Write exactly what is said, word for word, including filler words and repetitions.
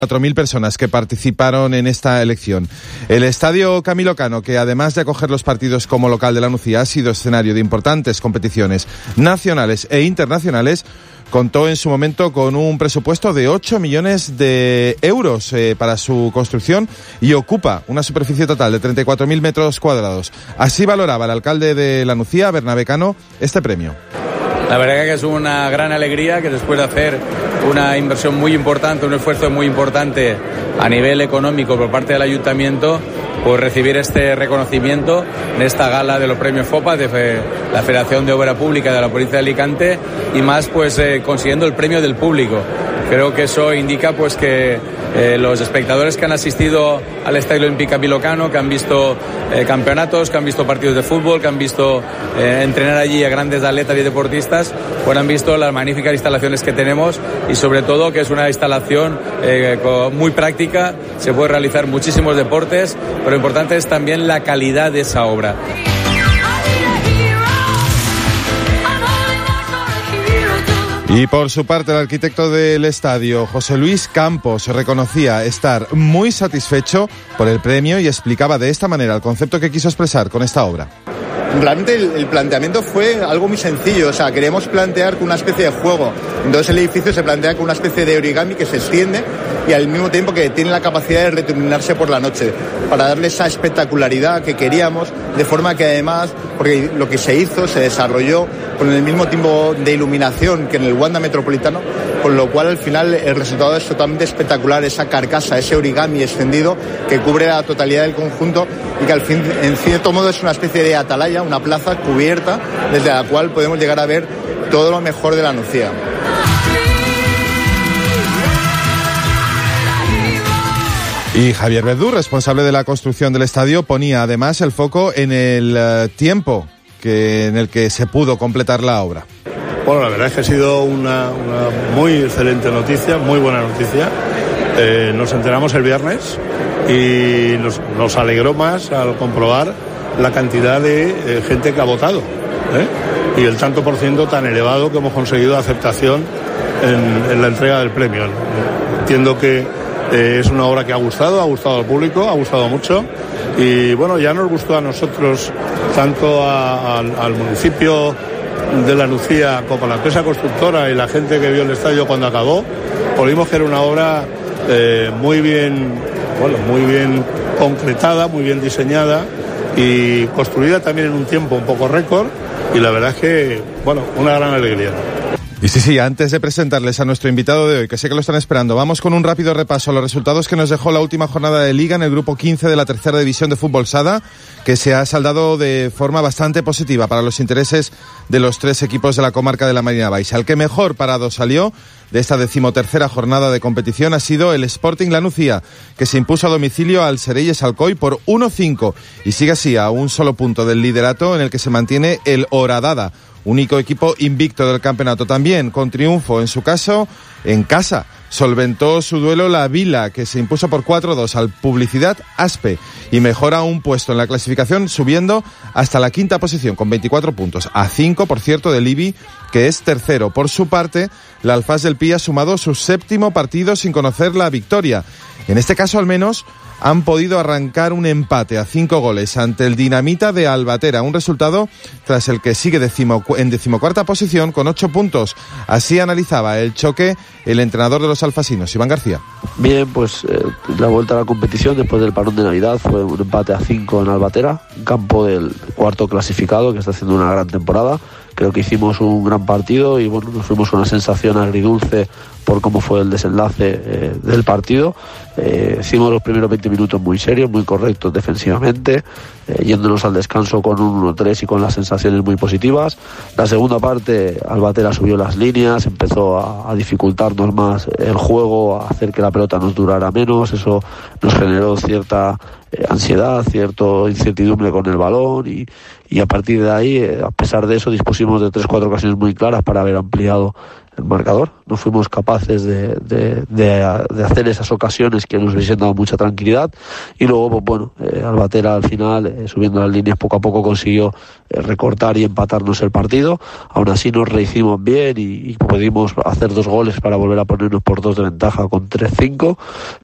cuatro mil personas que participaron en esta elección. El Estadio Camilo Cano, que además de acoger los partidos como local de la Nucía, ha sido escenario de importantes competiciones nacionales e internacionales, contó en su momento con un presupuesto de ocho millones de euros eh, para su construcción y ocupa una superficie total de treinta y cuatro mil metros cuadrados. Así valoraba el alcalde de la Nucía, Bernabé Cano, este premio. La verdad que es una gran alegría que después de hacer una inversión muy importante, un esfuerzo muy importante a nivel económico por parte del ayuntamiento, pues recibir este reconocimiento en esta gala de los premios FOPA de la Federación de Obra Pública de la provincia de Alicante y más pues eh, consiguiendo el premio del público. Creo que eso indica pues que eh, los espectadores que han asistido al Estadio Olímpico Camilo Cano, que han visto eh, campeonatos, que han visto partidos de fútbol, que han visto eh, entrenar allí a grandes atletas y deportistas, pues han visto las magníficas instalaciones que tenemos y sobre todo que es una instalación eh, muy práctica, se puede realizar muchísimos deportes, pero lo importante es también la calidad de esa obra. Y por su parte, el arquitecto del estadio, José Luis Campos, reconocía estar muy satisfecho por el premio y explicaba de esta manera el concepto que quiso expresar con esta obra. Realmente el, el planteamiento fue algo muy sencillo, o sea, queríamos plantear con una especie de juego. Entonces el edificio se plantea con una especie de origami que se extiende y al mismo tiempo que tiene la capacidad de retornarse por la noche, para darle esa espectacularidad que queríamos, de forma que además, porque lo que se hizo se desarrolló con el mismo tipo de iluminación que en el Wanda Metropolitano, con lo cual al final el resultado es totalmente espectacular, esa carcasa, ese origami extendido que cubre la totalidad del conjunto y que al fin, en cierto modo es una especie de atalaya, una plaza cubierta desde la cual podemos llegar a ver todo lo mejor de la Nucía. Y Javier Verdú, responsable de la construcción del estadio, ponía además el foco en el uh, tiempo que, en el que se pudo completar la obra. Bueno, la verdad es que ha sido una, una muy excelente noticia, muy buena noticia. Eh, nos enteramos el viernes y nos, nos alegró más al comprobar la cantidad de eh, gente que ha votado, ¿eh? Y el tanto por ciento tan elevado que hemos conseguido de aceptación en, en la entrega del premio. Entiendo que eh, es una obra que ha gustado, ha gustado al público, ha gustado mucho y bueno, ya nos gustó a nosotros, tanto a, a, al municipio de la Nucía como a la empresa constructora y la gente que vio el estadio cuando acabó, pues vimos que era una obra eh, muy bien, bueno, muy bien concretada, muy bien diseñada y construida también en un tiempo un poco récord y la verdad es que, bueno, una gran alegría. Y sí, sí, antes de presentarles a nuestro invitado de hoy, que sé que lo están esperando, vamos con un rápido repaso a los resultados que nos dejó la última jornada de Liga en el grupo quince de la tercera división de fútbol Sada, que se ha saldado de forma bastante positiva para los intereses de los tres equipos de la comarca de la Marina Baixa. El que mejor parado salió de esta decimotercera jornada de competición ha sido el Sporting La Nucía, que se impuso a domicilio al Sereyes Alcoy por uno cinco y sigue así a un solo punto del liderato en el que se mantiene el Horadada, único equipo invicto del campeonato. También con triunfo en su caso en casa solventó su duelo la Vila, que se impuso por cuatro dos al Publicidad Aspe y mejora un puesto en la clasificación subiendo hasta la quinta posición con veinticuatro puntos, a cinco por cierto del Ibi, que es tercero. Por su parte, la Alfaz del Pi ha sumado su séptimo partido sin conocer la victoria. En este caso al menos han podido arrancar un empate a cinco goles ante el Dinamita de Albatera, un resultado tras el que sigue decimo, en decimocuarta posición con ocho puntos. Así analizaba el choque el entrenador de los alfasinos, Iván García. Bien, pues eh, la vuelta a la competición después del parón de Navidad fue un empate a cinco en Albatera, campo del cuarto clasificado que está haciendo una gran temporada. Creo que hicimos un gran partido y bueno, nos fuimos una sensación agridulce por cómo fue el desenlace eh, del partido. Eh, hicimos los primeros veinte minutos muy serios, muy correctos defensivamente, eh, yéndonos al descanso con un uno tres y con las sensaciones muy positivas. La segunda parte, Albatera subió las líneas, empezó a, a dificultarnos más el juego, a hacer que la pelota nos durara menos. Eso nos generó cierta eh, ansiedad, cierta incertidumbre con el balón y, y a partir de ahí, eh, a pesar de eso, dispusimos de tres cuatro ocasiones muy claras para haber ampliado el marcador. No fuimos capaces de, de, de, de hacer esas ocasiones que nos hubiesen dado mucha tranquilidad, y luego pues bueno, eh, Albatera al final, eh, subiendo las líneas poco a poco, consiguió eh, recortar y empatarnos el partido. Aún así nos rehicimos bien y, y pudimos hacer dos goles para volver a ponernos por dos de ventaja con tres cinco,